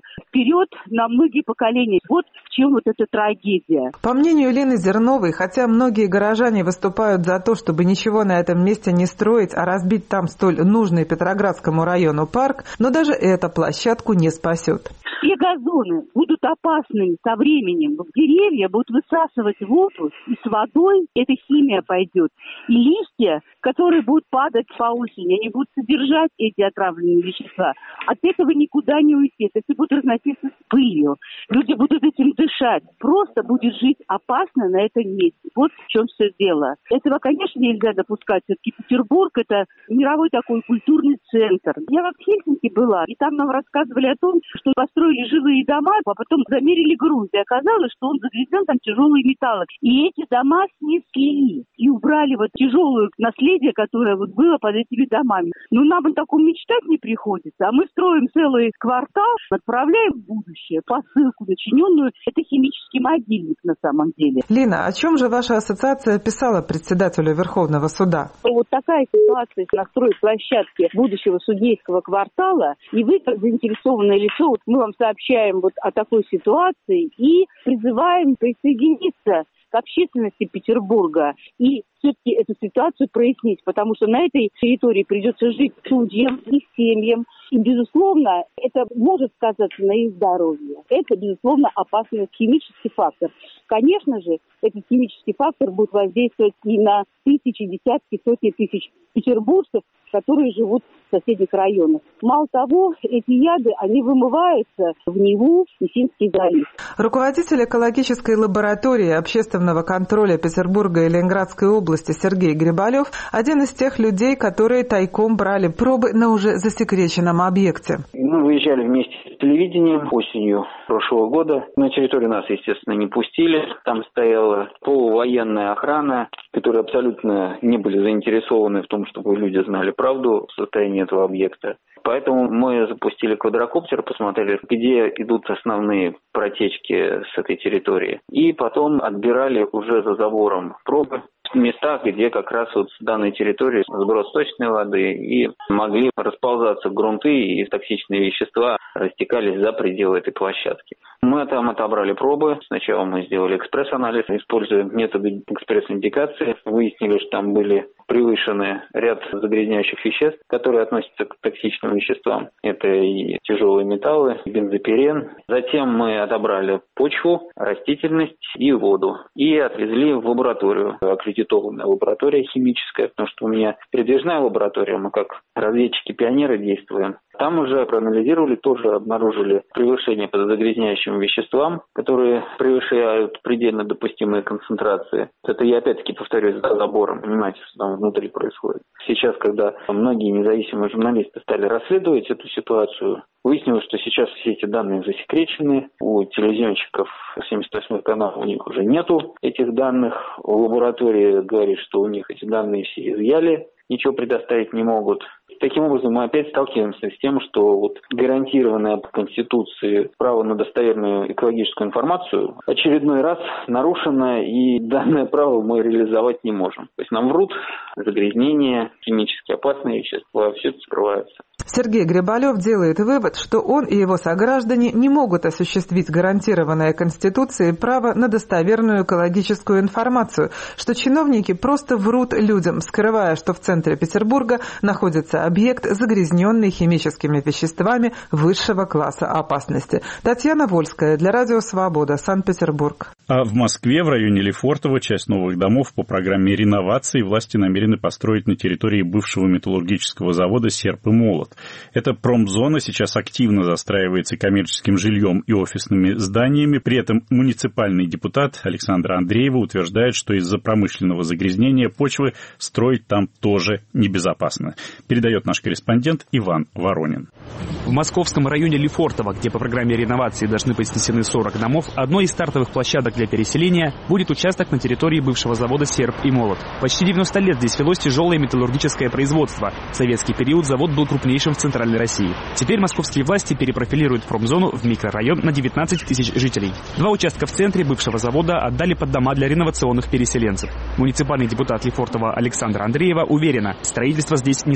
вперед на многие поколения. Вот в чем вот эта трагедия. По мнению Лены Зерновой, хотя многие горожане выступают за то, чтобы ничего на этом месте не строить, а разбить там столь нужный Петроградскому району парк, но даже эта площадку не спасет. Все газоны будут опасными со временем. Деревья будут высасывать воду, и с водой эта химия пойдет. И листья, которые будут падать по осени, они будут содержать эти отравленные вещества. От этого никуда не уйти. Это все будет разноситься с пылью. Люди будут этим дышать. Просто будет жить опасно на этом месте. Вот в чем все дело. Этого, конечно, нельзя допускать. Все-таки Петербург – это мировой такой культурный центр. Я в Хельсинки была, и там нам рассказывали о том, что построили жилые дома, а потом замерили грунт. И оказалось, что он загрязнен там тяжелые металлы. И эти дома снесли. И убрали вот тяжелое наследие, которое вот было под этими домами. Но нам о таком мечтать не приходится. А мы строим целый квартал, отправляем в будущее посылку, начиненную. Это химический могильник на самом деле. Лина, о чем же ваша ассоциация писала председателю Верховного суда? Вот такая ситуация на стройплощадке будущего судейского квартала. И вы, как заинтересованное лицо, вот мы вам сообщаем вот о такой ситуации и призываем присоединиться к общественности Петербурга и все-таки эту ситуацию прояснить, потому что на этой территории придется жить судьям, их семьям. И, безусловно, это может сказаться на их здоровье. Это, безусловно, опасный химический фактор. Конечно же, этот химический фактор будет воздействовать и на тысячи, десятки, сотни тысяч петербуржцев, которые живут в соседних районах. Мало того, эти яды, они вымываются в Неву и Финский залив. Руководитель экологической лаборатории общественного контроля Петербурга и Ленинградской области Сергей Грибалев – один из тех людей, которые тайком брали пробы на уже засекреченном объекте. Мы выезжали вместе с телевидением осенью прошлого года. На территорию нас, естественно, не пустили. Там стояла полувоенная охрана, которые абсолютно не были заинтересованы в том, чтобы люди знали правду в состоянии этого объекта. Поэтому мы запустили квадрокоптер, посмотрели, где идут основные протечки с этой территории. И потом отбирали уже за забором пробы в местах, где как раз вот с данной территории сброс сточной воды и могли расползаться грунты, и токсичные вещества растекались за пределы этой площадки. Мы там отобрали пробы. Сначала мы сделали экспресс-анализ, используя методы экспресс-индикации. Выяснили, что там были превышены ряд загрязняющих веществ, которые относятся к токсичным веществам. Это и тяжелые металлы, бензопирен. Затем мы отобрали почву, растительность и воду. И отвезли в лабораторию, аккредитованная лаборатория химическая, потому что у меня передвижная лаборатория, мы как разведчики-пионеры действуем. Там уже проанализировали, тоже обнаружили превышение по загрязняющим веществам, которые превышают предельно допустимые концентрации. Это я опять-таки повторюсь за забором, понимаете, что там внутри происходит. Сейчас, когда многие независимые журналисты стали расследовать эту ситуацию, выяснилось, что сейчас все эти данные засекречены. У телевизионщиков семьдесят восьмой канал, у них уже нету этих данных. Лаборатория говорит, что у них эти данные все изъяли, ничего предоставить не могут. Таким образом, мы опять сталкиваемся с тем, что вот гарантированное по Конституции право на достоверную экологическую информацию очередной раз нарушено, и данное право мы реализовать не можем. То есть нам врут, загрязнения, химически опасные вещества, все это скрывается. Сергей Грибалев делает вывод, что он и его сограждане не могут осуществить гарантированное Конституцией право на достоверную экологическую информацию, что чиновники просто врут людям, скрывая, что в центре Петербурга находится объект, загрязненный химическими веществами высшего класса опасности. Татьяна Вольская для Радио Свобода, Санкт-Петербург. А в Москве, в районе Лефортово, часть новых домов по программе реновации власти намерены построить на территории бывшего металлургического завода «Серп и молот». Эта промзона сейчас активно застраивается коммерческим жильем и офисными зданиями. При этом муниципальный депутат Александра Андреева утверждает, что из-за промышленного загрязнения почвы строить там тоже небезопасно. Передает наш корреспондент Иван Воронин. В московском районе Лефортово, где по программе реновации должны быть снесены сорок домов, одной из стартовых площадок для переселения будет участок на территории бывшего завода «Серп и молот». Почти девяносто лет здесь велось тяжелое металлургическое производство. В советский период завод был крупнейшим в Центральной России. Теперь московские власти перепрофилируют промзону в микрорайон на девятнадцать тысяч жителей. Два участка в центре бывшего завода отдали под дома для реновационных переселенцев. Муниципальный депутат Лефортово Александра Андреева уверена, строительство здесь незаконно.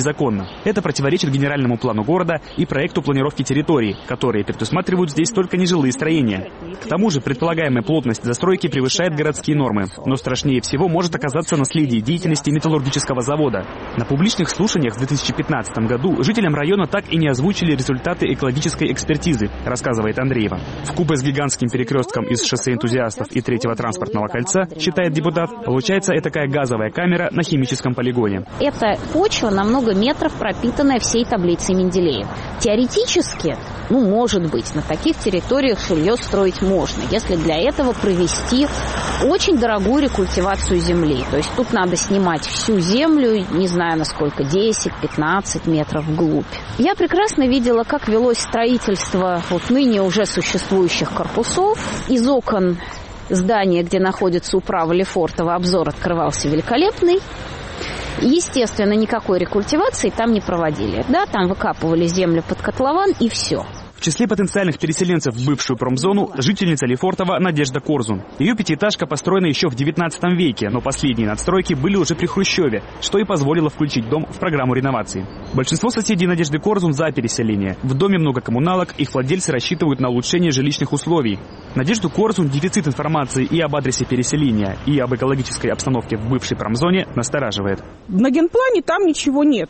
района. Это противоречит генеральному плану города и проекту планировки территорий, которые предусматривают здесь только нежилые строения. К тому же предполагаемая плотность застройки превышает городские нормы, но страшнее всего может оказаться наследие деятельности металлургического завода. На публичных слушаниях в две тысячи пятнадцатом году жителям района так и не озвучили результаты экологической экспертизы, рассказывает Андреева. Вкупе с гигантским перекрестком из шоссе энтузиастов и третьего транспортного кольца, считает депутат, получается этакая газовая камера на химическом полигоне. Это почва на много метров, пропитанная всей таблицей Менделеева. Теоретически, ну, может быть, на таких территориях жилье строить можно, если для этого провести очень дорогую рекультивацию земли. То есть тут надо снимать всю землю, не знаю насколько, десять-пятнадцать метров вглубь. Я прекрасно видела, как велось строительство вот ныне уже существующих корпусов. Из окон здания, где находится управа Лефортово, обзор открывался великолепный. Естественно, никакой рекультивации там не проводили. Да, там выкапывали землю под котлован и все. В числе потенциальных переселенцев в бывшую промзону жительница Лефортово Надежда Корзун. Ее пятиэтажка построена еще в девятнадцатом веке, но последние надстройки были уже при Хрущеве, что и позволило включить дом в программу реновации. Большинство соседей Надежды Корзун за переселение. В доме много коммуналок, их владельцы рассчитывают на улучшение жилищных условий. Надежду Корзун дефицит информации и об адресе переселения, и об экологической обстановке в бывшей промзоне настораживает. На генплане там ничего нет,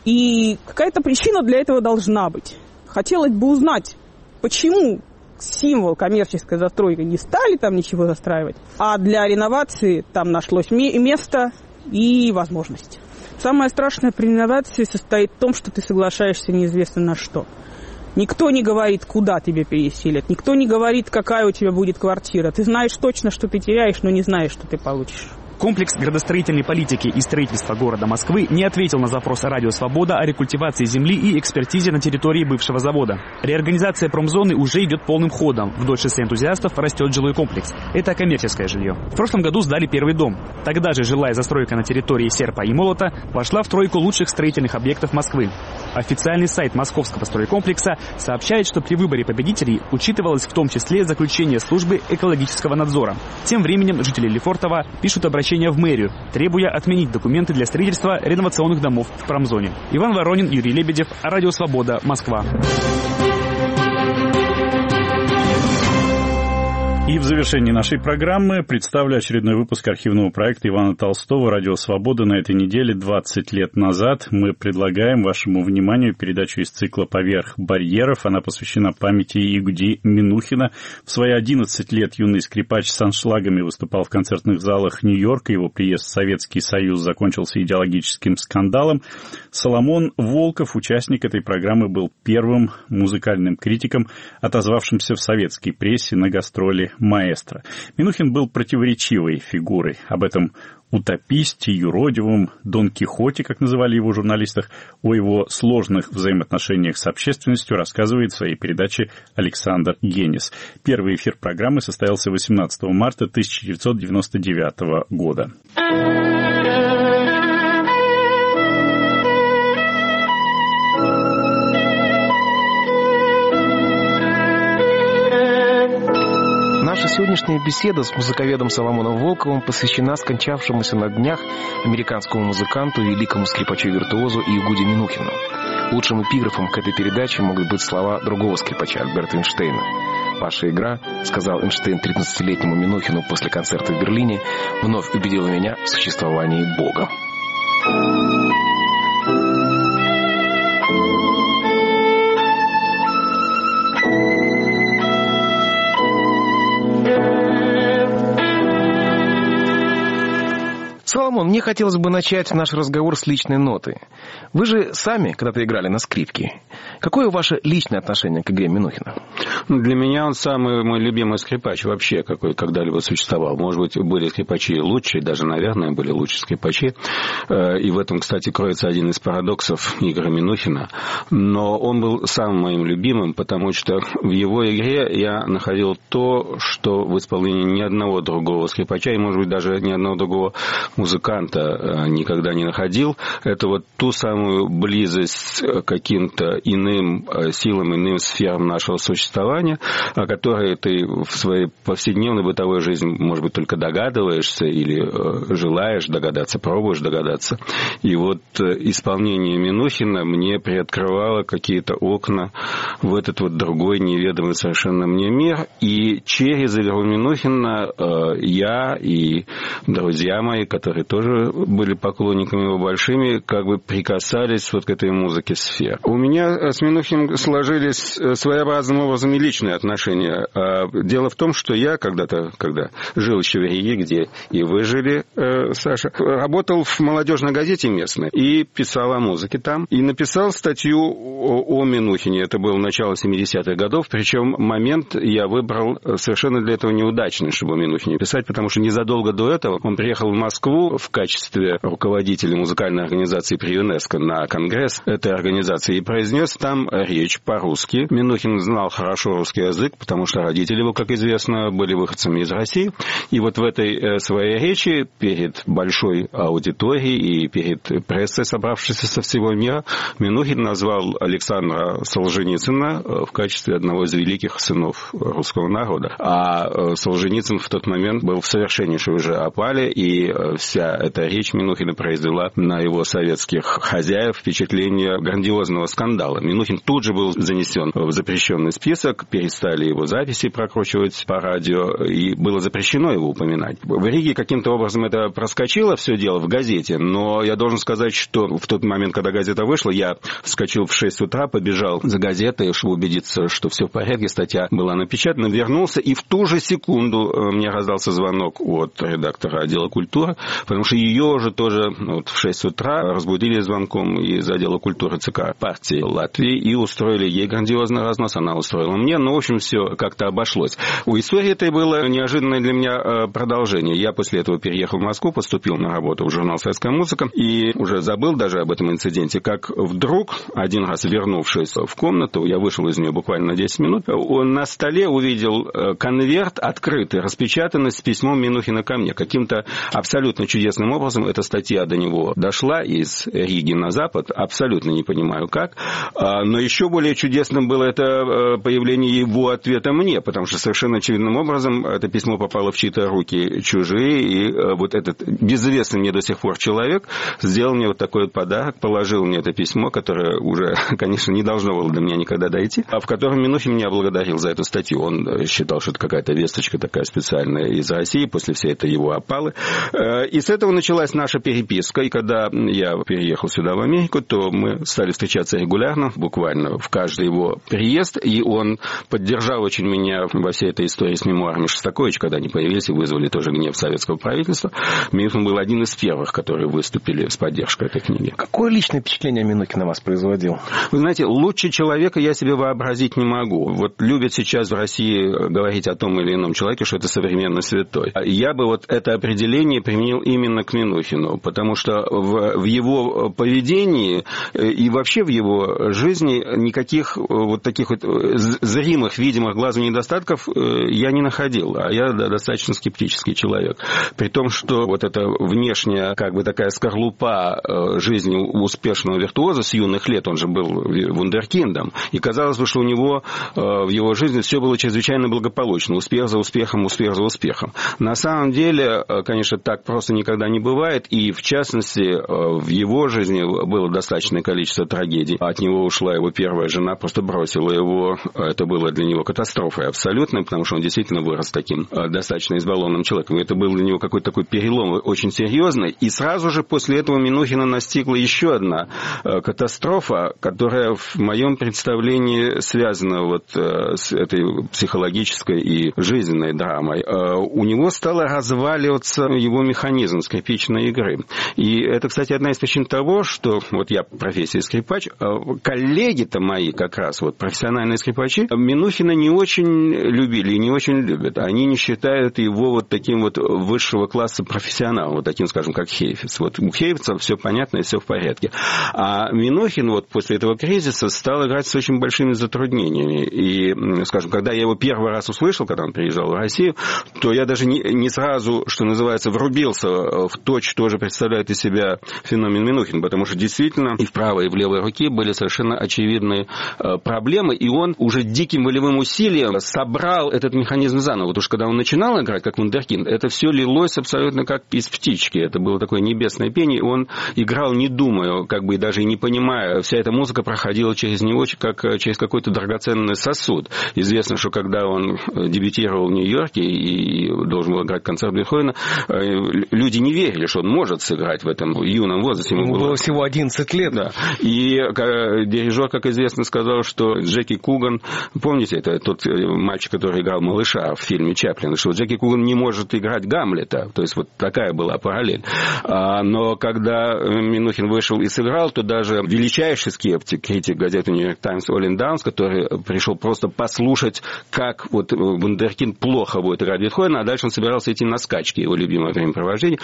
и какая-то причина для этого должна быть. Хотелось бы узнать, почему символ коммерческой застройки не стали там ничего застраивать, а для реновации там нашлось место и возможность. Самое страшное при реновации состоит в том, что ты соглашаешься неизвестно на что. Никто не говорит, куда тебя переселят, никто не говорит, какая у тебя будет квартира. Ты знаешь точно, что ты теряешь, но не знаешь, что ты получишь. Комплекс градостроительной политики и строительства города Москвы не ответил на запрос «Радио Свобода» о рекультивации земли и экспертизе на территории бывшего завода. Реорганизация промзоны уже идет полным ходом. Вдоль шоссе энтузиастов растет жилой комплекс. Это коммерческое жилье. В прошлом году сдали первый дом. Тогда же жилая застройка на территории Серпа и Молота вошла в тройку лучших строительных объектов Москвы. Официальный сайт московского стройкомплекса сообщает, что при выборе победителей учитывалось в том числе заключение службы экологического надзора. Тем временем жители Лефортово пишут обращение в мэрию, требуя отменить документы для строительства реновационных домов в промзоне. Иван Воронин, Юрий Лебедев, Радио Свобода, Москва. И в завершении нашей программы представлю очередной выпуск архивного проекта Ивана Толстого «Радио Свобода». На этой неделе, двадцать лет назад, мы предлагаем вашему вниманию передачу из цикла «Поверх барьеров». Она посвящена памяти Игуди Минухина. В свои одиннадцать лет юный скрипач с аншлагами выступал в концертных залах Нью-Йорка. Его приезд в Советский Союз закончился идеологическим скандалом. Соломон Волков, участник этой программы, был первым музыкальным критиком, отозвавшимся в советской прессе на гастроли маэстро. Минухин был противоречивой фигурой. Об этом утописте, юродивом, Дон Кихоте, как называли его в журналистах, о его сложных взаимоотношениях с общественностью рассказывает в своей передаче Александр Генис. Первый эфир программы состоялся восемнадцатого марта тысяча девятьсот девяносто девятого года. Наша сегодняшняя беседа с музыковедом Соломоном Волковым посвящена скончавшемуся на днях американскому музыканту, великому скрипачу-виртуозу Игуди Минухину. Лучшим эпиграфом к этой передаче могут быть слова другого скрипача, Альберта Эйнштейна. «Ваша игра, — сказал Эйнштейн тринадцатилетнему Минухину после концерта в Берлине, — вновь убедила меня в существовании Бога». Соломон, мне хотелось бы начать наш разговор с личной ноты. Вы же сами когда-то играли на скрипке. Какое ваше личное отношение к игре Минухина? Ну, для меня он самый мой любимый скрипач вообще, какой когда-либо существовал. Может быть, были скрипачи лучшие, даже, наверное, были лучшие скрипачи. И в этом, кстати, кроется один из парадоксов игры Минухина. Но он был самым моим любимым, потому что в его игре я находил то, что в исполнении ни одного другого скрипача, и, может быть, даже ни одного другого музыканта музыканта никогда не находил. Это вот ту самую близость к каким-то иным силам, иным сферам нашего существования, о которой ты в своей повседневной бытовой жизни, может быть, только догадываешься или желаешь догадаться, пробуешь догадаться. И вот исполнение Минухина мне приоткрывало какие-то окна в этот вот другой, неведомый совершенно мне мир. И через Илью Минухина я и друзья мои, которые тоже были поклонниками его большими, как бы прикасались вот к этой музыке сфер. У меня с Минухиным сложились своеобразным образом и личные отношения. Дело в том, что я когда-то, когда жил еще в Риге, где и вы жили, Саша, работал в молодежной газете местной и писал о музыке там. И написал статью о, о Минухине. Это было начало семидесятых годов. Причем момент я выбрал совершенно для этого неудачный, чтобы о Минухине писать, потому что незадолго до этого он приехал в Москву в качестве руководителя музыкальной организации при ЮНЕСКО на конгресс этой организации и произнес там речь по-русски. Минухин знал хорошо русский язык, потому что родители его, как известно, были выходцами из России. И вот в этой своей речи перед большой аудиторией и перед прессой, собравшейся со всего мира, Минухин назвал Александра Солженицына в качестве одного из великих сынов русского народа. А Солженицын в тот момент был в совершеннейшей уже опале, и вся эта речь Минухина произвела на его советских хозяев впечатление грандиозного скандала. Минухин тут же был занесен в запрещенный список, перестали его записи прокручивать по радио, и было запрещено его упоминать. В Риге каким-то образом это проскочило все дело в газете, но я должен сказать, что в тот момент, когда газета вышла, я вскочил в шесть утра, побежал за газетой, чтобы убедиться, что все в порядке, статья была напечатана, вернулся, и в ту же секунду мне раздался звонок от редактора отдела культуры, потому что ее уже тоже вот в шесть утра разбудили звонком из отдела культуры ЦК партии Латвии и устроили ей грандиозный разнос, она устроила мне, но в общем все как-то обошлось. У истории этой было неожиданное для меня продолжение. Я после этого переехал в Москву, поступил на работу в журнал «Советская музыка» и уже забыл даже об этом инциденте, как вдруг, один раз вернувшись в комнату, я вышел из нее буквально на десять минут, он на столе увидел конверт открытый, распечатанный с письмом Минухина ко мне. Каким-то абсолютно чудесным образом эта статья до него дошла из Риги на запад, абсолютно не понимаю как, но еще более чудесным было это появление его ответа мне, потому что совершенно очевидным образом это письмо попало в чьи-то руки чужие, и вот этот безвестный мне до сих пор человек сделал мне вот такой вот подарок, положил мне это письмо, которое уже, конечно, не должно было до меня никогда дойти, а в котором Минухин меня благодарил за эту статью. Он считал, что это какая-то весточка такая специальная из России, после всей этой его опалы. И с этого началась наша переписка, и когда я переехал сюда, в Америку, то мы стали встречаться регулярно, буквально в каждый его приезд, и он поддержал очень меня во всей этой истории с мемуарами Шостаковича, когда они появились и вызвали тоже гнев советского правительства. Минухин был один из первых, которые выступили с поддержкой этой книги. Какое личное впечатление Минухин на вас производил? Вы знаете, лучше человека я себе вообразить не могу. Вот любят сейчас в России говорить о том или ином человеке, что это современный святой. Я бы вот это определение применил именно к Минухину, потому что в, в его поведении и вообще в его жизни никаких вот таких вот зримых, видимых глазу недостатков я не находил, а я достаточно скептический человек. При том, что вот эта внешняя, как бы такая скорлупа жизни успешного виртуоза с юных лет, он же был вундеркиндом, и казалось бы, что у него в его жизни все было чрезвычайно благополучно, успех за успехом, успех за успехом. На самом деле, конечно, так просто никогда не бывает, и в частности, в его жизни было достаточное количество трагедий. От него ушла его первая жена, просто бросила его. Это было для него катастрофой абсолютной, потому что он действительно вырос таким достаточно избалованным человеком. Это был для него какой-то такой перелом очень серьезный. И сразу же после этого Минухина настигла еще одна катастрофа, которая в моем представлении связана вот с этой психологической и жизненной драмой. У него стало разваливаться его механизм скрипичной игры. И это, кстати, одна из причин того, что вот я в профессии скрипач, коллеги-то мои как раз, вот профессиональные скрипачи, Минухина не очень любили и не очень любят. Они не считают его вот таким вот высшего класса профессионалом, вот таким, скажем, как Хейфиц. Вот у Хейфица все понятно и все в порядке. А Минухин вот после этого кризиса стал играть с очень большими затруднениями. И, скажем, когда я его первый раз услышал, когда он приезжал в Россию, то я даже не, не сразу, что называется, врубился в в точь тоже представляет из себя феномен Минухин, потому что действительно и в правой, и в левой руке были совершенно очевидные проблемы, и он уже диким волевым усилием собрал этот механизм заново. Вот уж когда он начинал играть, как вундеркинд, это все лилось абсолютно как из птички. Это было такое небесное пение, и он играл не думая, как бы и даже и не понимая. Вся эта музыка проходила через него, как через какой-то драгоценный сосуд. Известно, что когда он дебютировал в Нью-Йорке и должен был играть концерт Бетховена, люди не верили, что он может сыграть в этом юном возрасте. Ему, Ему было... было всего одиннадцать лет. Да. И дирижер, как известно, сказал, что Джеки Куган, помните, это тот мальчик, который играл малыша в фильме Чаплина, что Джеки Куган не может играть Гамлета. То есть вот такая была параллель. Но когда Минухин вышел и сыграл, то даже величайший скептик, критик газеты «Нью-Йорк Таймс» Олин Даунс, который пришел просто послушать, как вот вундеркинд плохо будет играть Бетховена, а дальше он собирался идти на скачки, его любимое времяпровождение,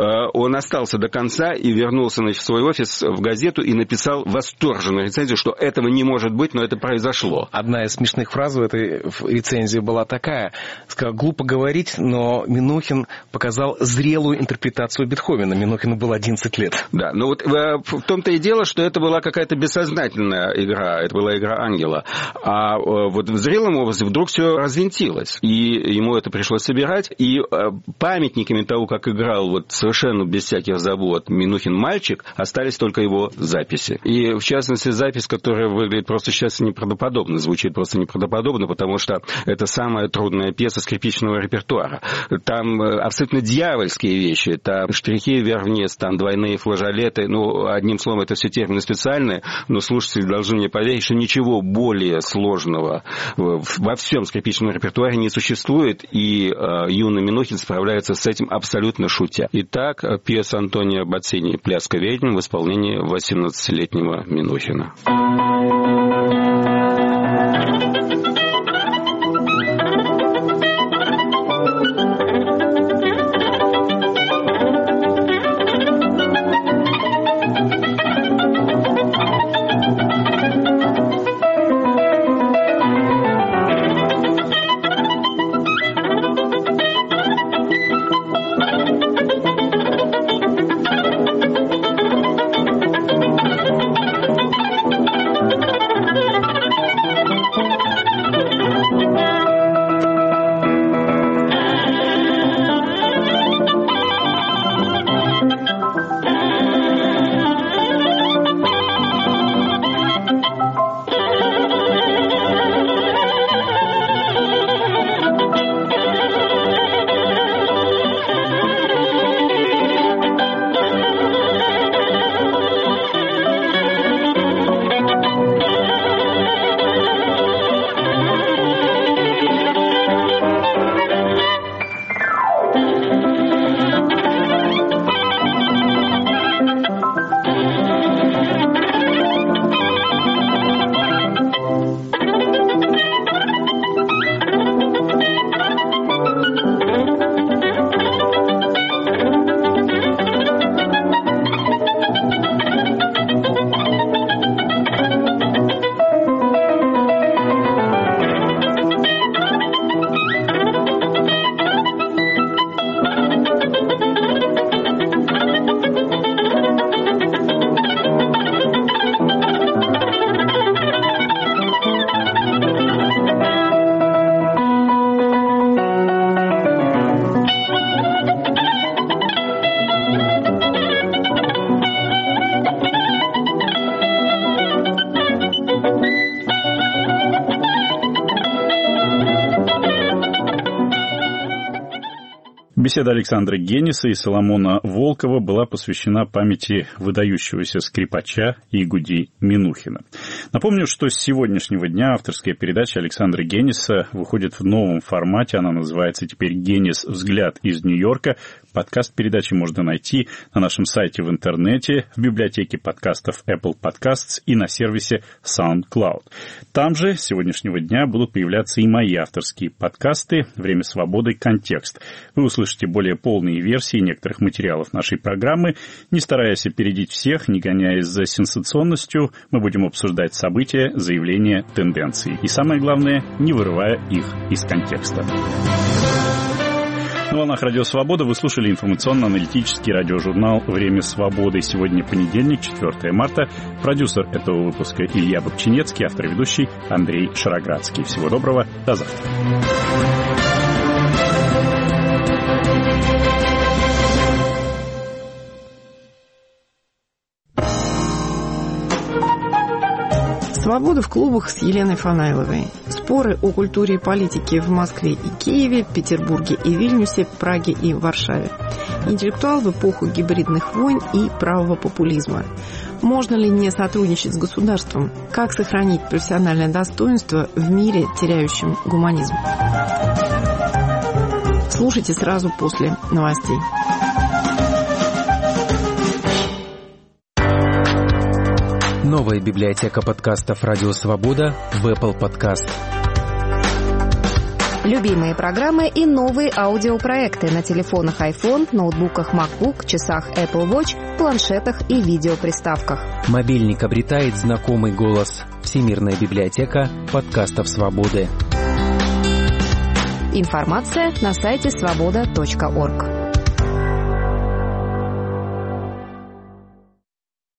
он остался до конца и вернулся в свой офис в газету и написал восторженную рецензию, что этого не может быть, но это произошло. Одна из смешных фраз в этой рецензии была такая: сказал, глупо говорить, но Минухин показал зрелую интерпретацию Бетховена. Минухину было одиннадцать лет. Да, но вот в том-то и дело, что это была какая-то бессознательная игра, это была игра ангела. А вот в зрелом образе вдруг все развинтилось, и ему это пришлось собирать, и памятниками того, как играл вот совершенно без всяких забот Минухин мальчик, остались только его записи. И, в частности, запись, которая выглядит просто сейчас неправдоподобно, звучит просто неправдоподобно, потому что это самая трудная пьеса скрипичного репертуара. Там абсолютно дьявольские вещи, там штрихи вверх-вниз, там двойные флажолеты, ну, одним словом, это все термины специальные, но слушатели должны мне поверить, что ничего более сложного во всем скрипичном репертуаре не существует, и э, юный Минухин справляется с этим абсолютно шутя. Итак, пьеса Антонио Боцини «Пляска ведьм» в исполнении восемнадцатилетнего Минухина. Беседа Александра Гениса и Соломона Волкова была посвящена памяти выдающегося скрипача Игуди Минухина. Напомню, что с сегодняшнего дня авторская передача Александра Гениса выходит в новом формате. Она называется теперь «Генис. Взгляд из Нью-Йорка». Подкаст передачи можно найти на нашем сайте в интернете, в библиотеке подкастов Apple Podcasts и на сервисе SoundCloud. Там же с сегодняшнего дня будут появляться и мои авторские подкасты «Время свободы. Контекст». Вы услышите более полные версии некоторых материалов нашей программы. Не стараясь опередить всех, не гоняясь за сенсационностью, мы будем обсуждать события, заявления, тенденции. И самое главное, не вырывая их из контекста. На волнах Радио Свобода вы слушали информационно-аналитический радиожурнал «Время свободы». Сегодня понедельник, четвёртое марта. Продюсер этого выпуска Илья Бобчинецкий, автор и ведущий Андрей Шароградский. Всего доброго, до завтра. Свобода в клубах с Еленой Фанайловой. Споры о культуре и политике в Москве и Киеве, Петербурге и Вильнюсе, Праге и Варшаве. Интеллектуал в эпоху гибридных войн и правого популизма. Можно ли не сотрудничать с государством? Как сохранить профессиональное достоинство в мире, теряющем гуманизм? Слушайте сразу после новостей. Новая библиотека подкастов «Радио Свобода» в Apple Podcast. Любимые программы и новые аудиопроекты на телефонах iPhone, ноутбуках MacBook, часах Apple Watch, планшетах и видеоприставках. Мобильник обретает знакомый голос. Всемирная библиотека подкастов «Свободы». Информация на сайте свобода точка орг.